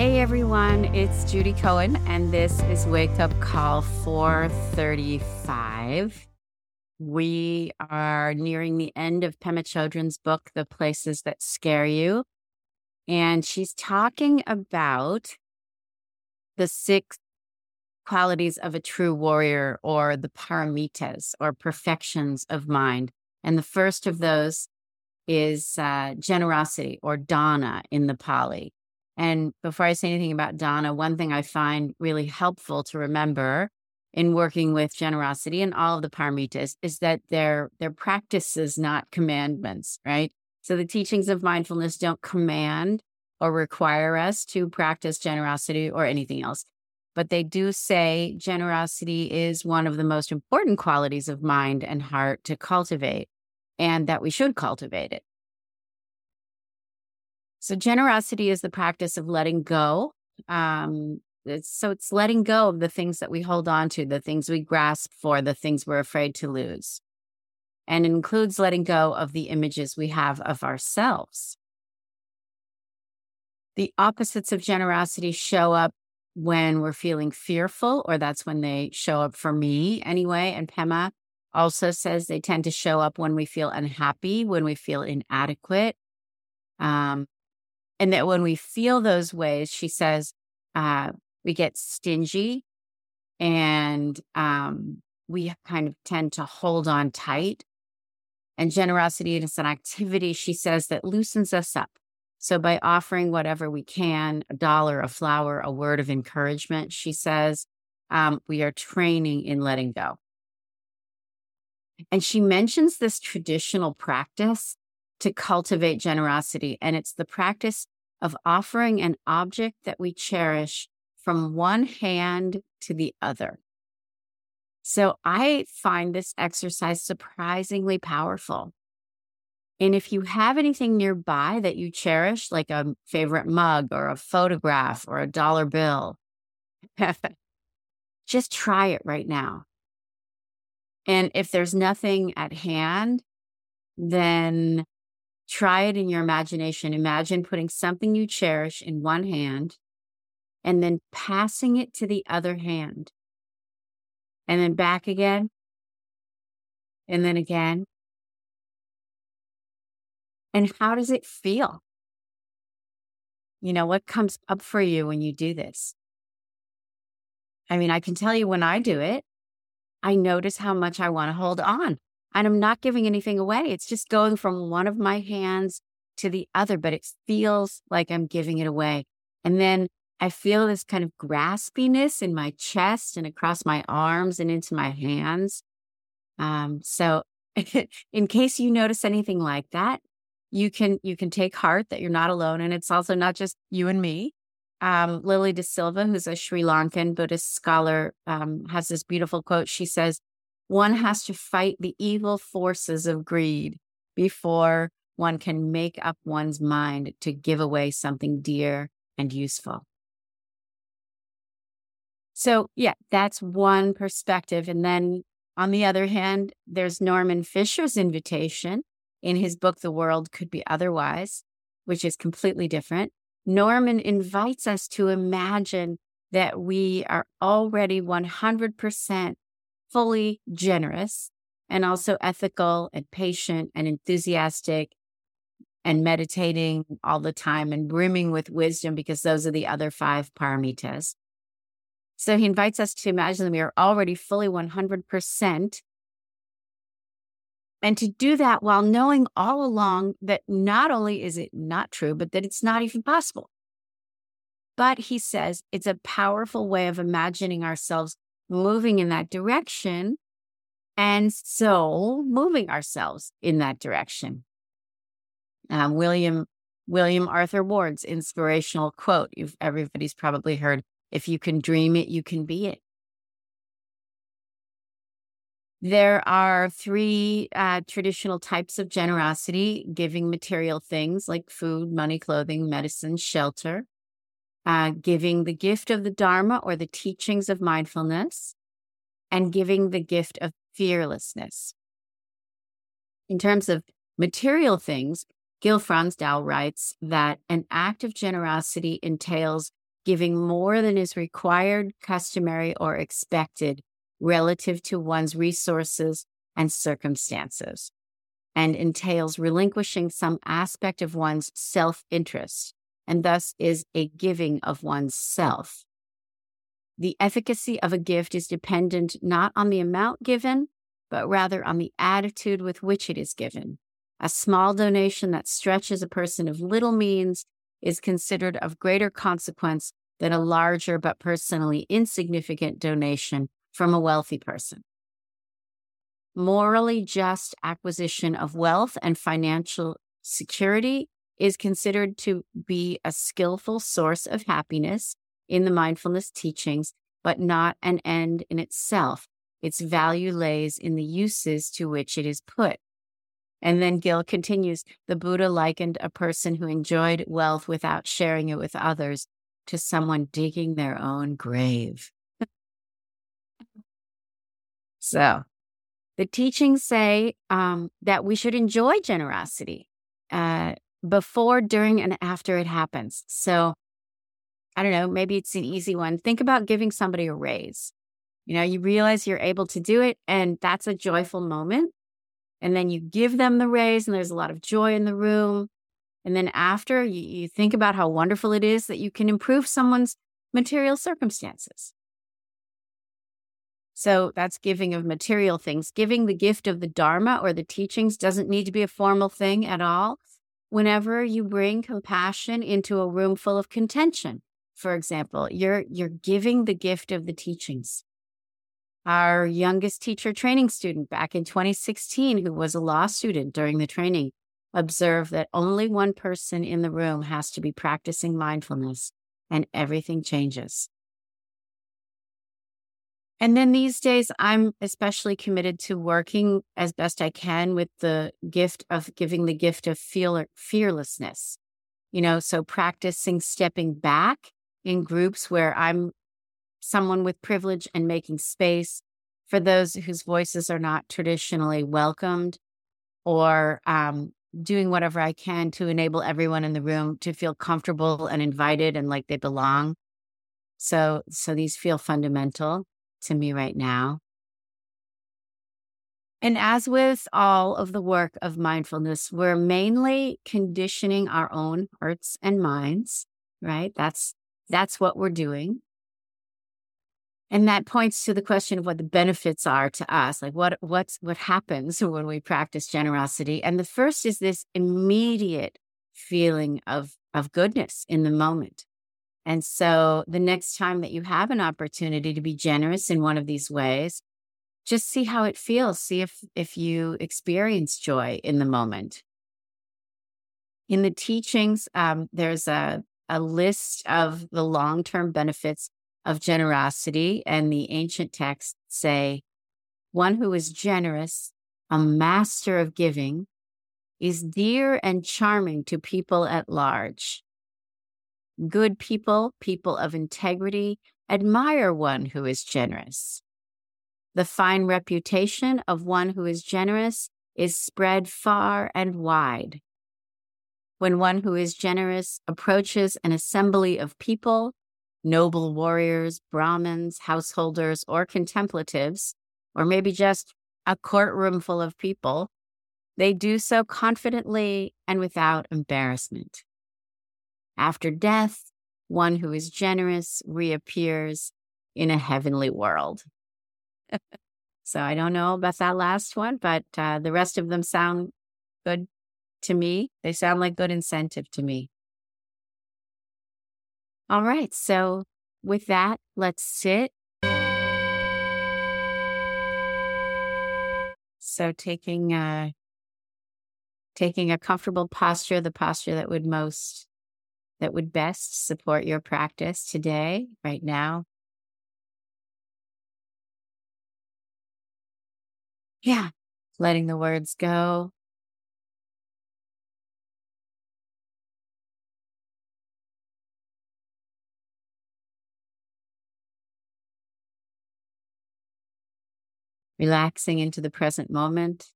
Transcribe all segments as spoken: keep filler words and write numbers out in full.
Hey everyone, it's Judy Cohen, and this is Wake Up Call four thirty-five. We are nearing the end of Pema Chodron's book, The Places That Scare You, and she's talking about the six qualities of a true warrior, or the paramitas, or perfections of mind. And the first of those is uh, generosity, or dana in the Pali. And before I say anything about dana, one thing I find really helpful to remember in working with generosity and all of the paramitas is that they're, they're practices, not commandments, right? So the teachings of mindfulness don't command or require us to practice generosity or anything else. But they do say generosity is one of the most important qualities of mind and heart to cultivate, and that we should cultivate it. So generosity is the practice of letting go. Um, it's, so it's letting go of the things that we hold on to, the things we grasp for, the things we're afraid to lose. And it includes letting go of the images we have of ourselves. The opposites of generosity show up when we're feeling fearful, or that's when they show up for me anyway. And Pema also says they tend to show up when we feel unhappy, when we feel inadequate. Um, and that when we feel those ways, she says, uh, we get stingy and um, we kind of tend to hold on tight. And generosity is an activity, she says, that loosens us up. So by offering whatever we can, a dollar, a flower, a word of encouragement, she says, um, we are training in letting go. And she mentions this traditional practice to cultivate generosity. And it's the practice of offering an object that we cherish from one hand to the other. So I find this exercise surprisingly powerful. And if you have anything nearby that you cherish, like a favorite mug or a photograph or a dollar bill, just try it right now. And if there's nothing at hand, then try it in your imagination. Imagine putting something you cherish in one hand and then passing it to the other hand. And then back again. And then again. And how does it feel? You know, what comes up for you when you do this? I mean, I can tell you when I do it, I notice how much I want to hold on. And I'm not giving anything away. It's just going from one of my hands to the other, but it feels like I'm giving it away. And then I feel this kind of graspiness in my chest and across my arms and into my hands. Um, so in case you notice anything like that, you can you can take heart that you're not alone. And it's also not just you and me. Um, Lily De Silva, who's a Sri Lankan Buddhist scholar, um, has this beautiful quote. She says, one has to fight the evil forces of greed before one can make up one's mind to give away something dear and useful. So yeah, that's one perspective. And then on the other hand, there's Norman Fisher's invitation in his book, The World Could Be Otherwise, which is completely different. Norman invites us to imagine that we are already one hundred percent fully generous and also ethical and patient and enthusiastic and meditating all the time and brimming with wisdom, because those are the other five paramitas. So he invites us to imagine that we are already fully one hundred percent. And to do that while knowing all along that not only is it not true, but that it's not even possible. But he says it's a powerful way of imagining ourselves moving in that direction, and so moving ourselves in that direction. Um, William William Arthur Ward's inspirational quote, you've, everybody's probably heard, if you can dream it, you can be it. There are three uh, traditional types of generosity: giving material things like food, money, clothing, medicine, shelter; uh, giving the gift of the Dharma or the teachings of mindfulness; and giving the gift of fearlessness. In terms of material things, Gil Fronsdal writes that an act of generosity entails giving more than is required, customary, or expected relative to one's resources and circumstances, and entails relinquishing some aspect of one's self-interest, and thus is a giving of one's self. The efficacy of a gift is dependent not on the amount given, but rather on the attitude with which it is given. A small donation that stretches a person of little means is considered of greater consequence than a larger but personally insignificant donation from a wealthy person. Morally just acquisition of wealth and financial security is considered to be a skillful source of happiness in the mindfulness teachings, but not an end in itself. Its value lays in the uses to which it is put. And then Gil continues, the Buddha likened a person who enjoyed wealth without sharing it with others to someone digging their own grave. So the teachings say um, that we should enjoy generosity uh, before, during, and after it happens. So I don't know, maybe it's an easy one. Think about giving somebody a raise. You know, you realize you're able to do it, and that's a joyful moment. And then you give them the raise, and there's a lot of joy in the room. And then after, you, you think about how wonderful it is that you can improve someone's material circumstances. So that's giving of material things. Giving the gift of the Dharma or the teachings doesn't need to be a formal thing at all. Whenever you bring compassion into a room full of contention, for example, you're you're giving the gift of the teachings. Our youngest teacher training student back in twenty sixteen, who was a law student during the training, observed that only one person in the room has to be practicing mindfulness, and everything changes. And then these days, I'm especially committed to working as best I can with the gift of giving the gift of feel, fearlessness. You know, so practicing stepping back in groups where I'm someone with privilege and making space for those whose voices are not traditionally welcomed, or um, doing whatever I can to enable everyone in the room to feel comfortable and invited and like they belong. So, so these feel fundamental to me right now. And as with all of the work of mindfulness, we're mainly conditioning our own hearts and minds, right? That's that's what we're doing. And that points to the question of what the benefits are to us, like what what's what happens when we practice generosity. And the first is this immediate feeling of of goodness in the moment. And so the next time that you have an opportunity to be generous in one of these ways, just see how it feels. See if if you experience joy in the moment. In the teachings, um, there's a, a list of the long-term benefits of generosity, and the ancient texts say, one who is generous, a master of giving, is dear and charming to people at large. Good people, people of integrity, admire one who is generous. The fine reputation of one who is generous is spread far and wide. When one who is generous approaches an assembly of people, noble warriors, Brahmins, householders, or contemplatives, or maybe just a courtroom full of people, they do so confidently and without embarrassment. After death, one who is generous reappears in a heavenly world. So I don't know about that last one, but uh, the rest of them sound good to me. They sound like good incentive to me. All right. So with that, let's sit. So taking uh, taking a comfortable posture, the posture that would most, that would best support your practice today, right now. Yeah. Letting the words go. Relaxing into the present moment.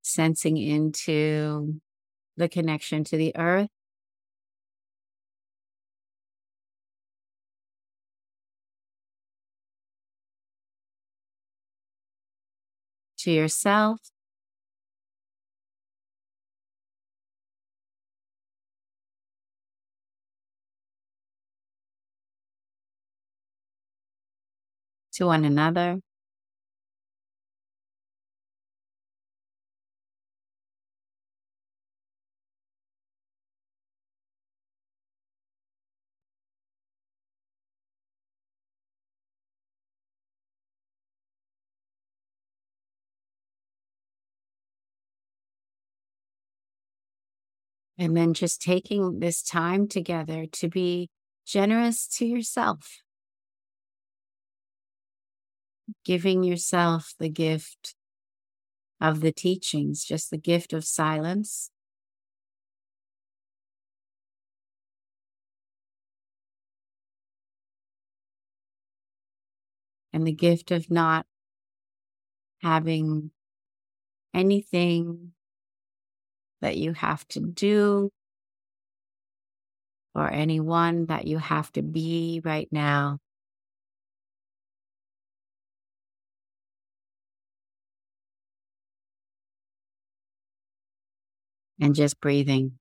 sensing into the connection to the earth, to yourself, to one another. And then just taking this time together to be generous to yourself, giving yourself the gift of the teachings, just the gift of silence, and the gift of not having anything that you have to do or anyone that you have to be right now. And just breathing.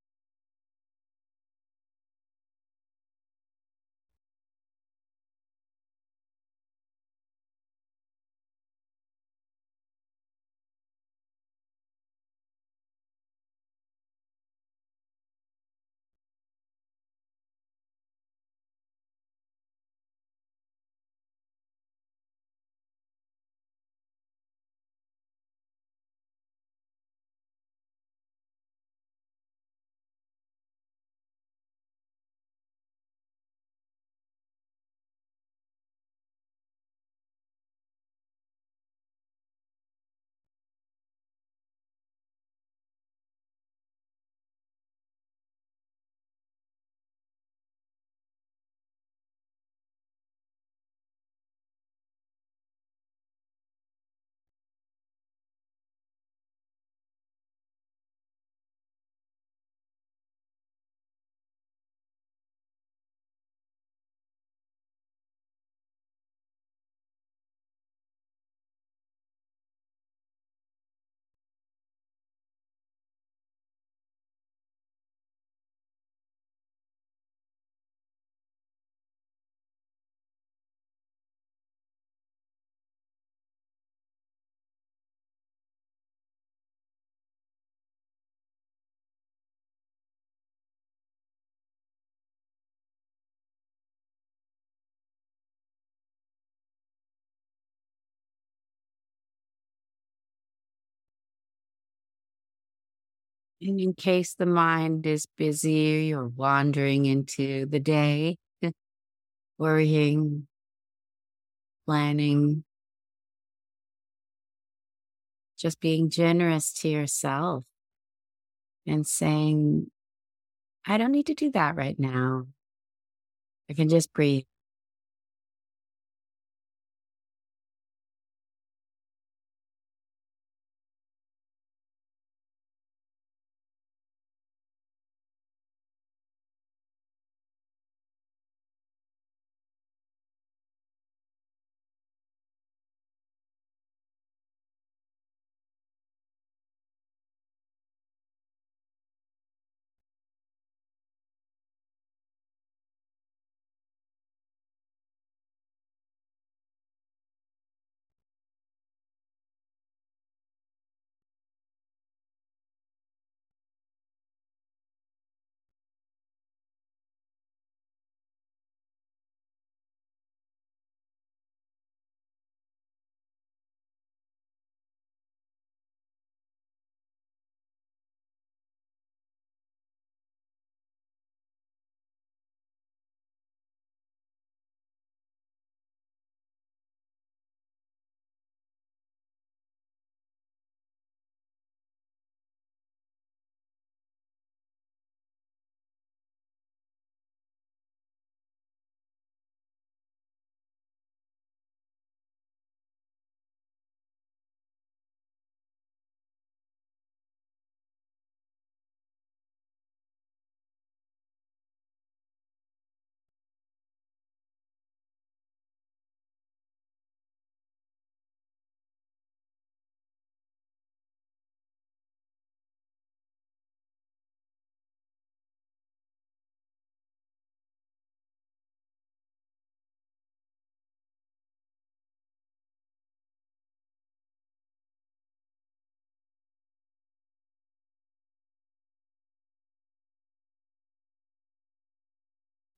And in case the mind is busy or wandering into the day, worrying, planning, just being generous to yourself and saying, I don't need to do that right now. I can just breathe.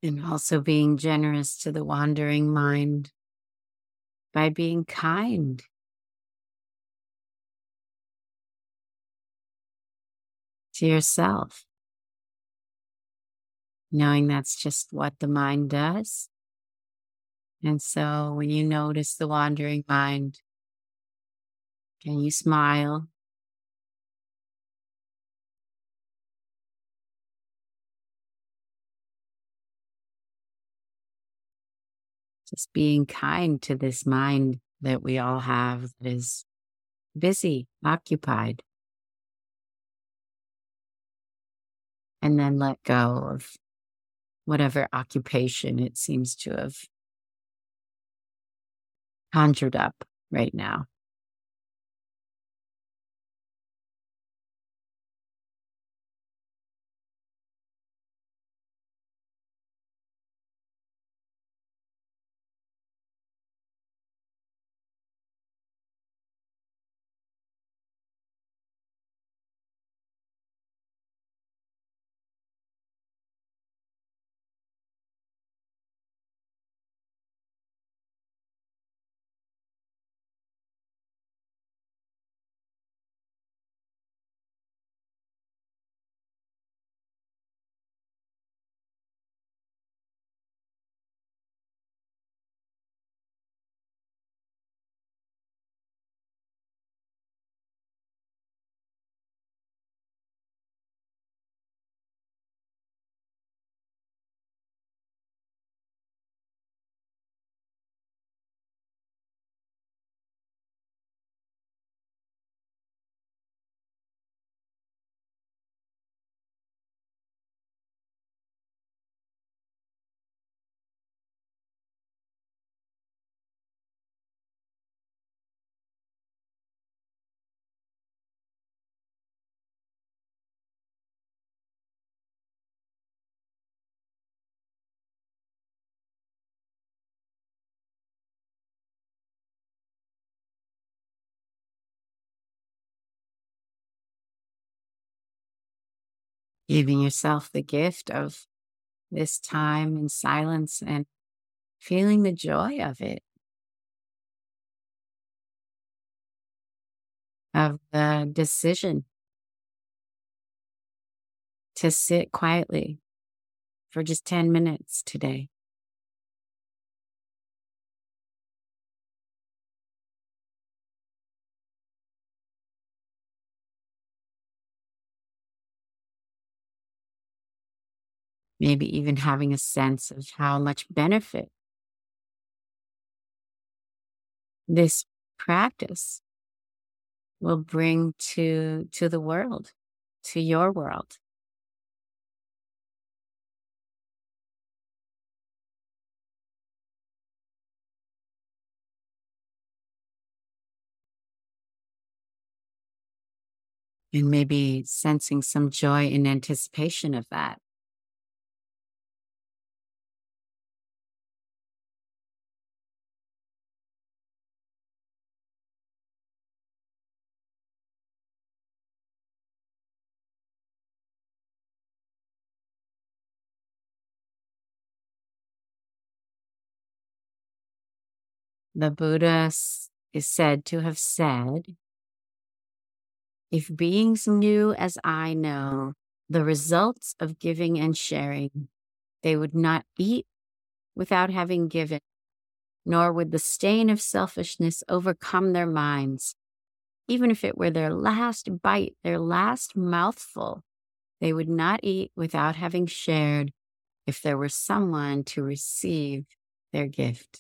And also being generous to the wandering mind by being kind to yourself, knowing that's just what the mind does. And so when you notice the wandering mind, can you smile? Just being kind to this mind that we all have that is busy, occupied. And then let go of whatever occupation it seems to have conjured up right now. Giving yourself the gift of this time in silence and feeling the joy of it, of the decision to sit quietly for just ten minutes today. Maybe even having a sense of how much benefit this practice will bring to, to the world, to your world. And maybe sensing some joy in anticipation of that. The Buddha s- is said to have said, if beings knew as I know the results of giving and sharing, they would not eat without having given, nor would the stain of selfishness overcome their minds. Even if it were their last bite, their last mouthful, they would not eat without having shared if there were someone to receive their gift.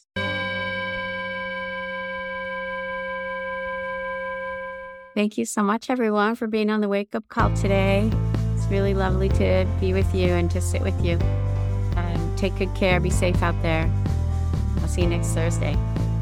Thank you so much, everyone, for being on the Wake Up Call today. It's really lovely to be with you and to sit with you. And take good care. Be safe out there. I'll see you next Thursday.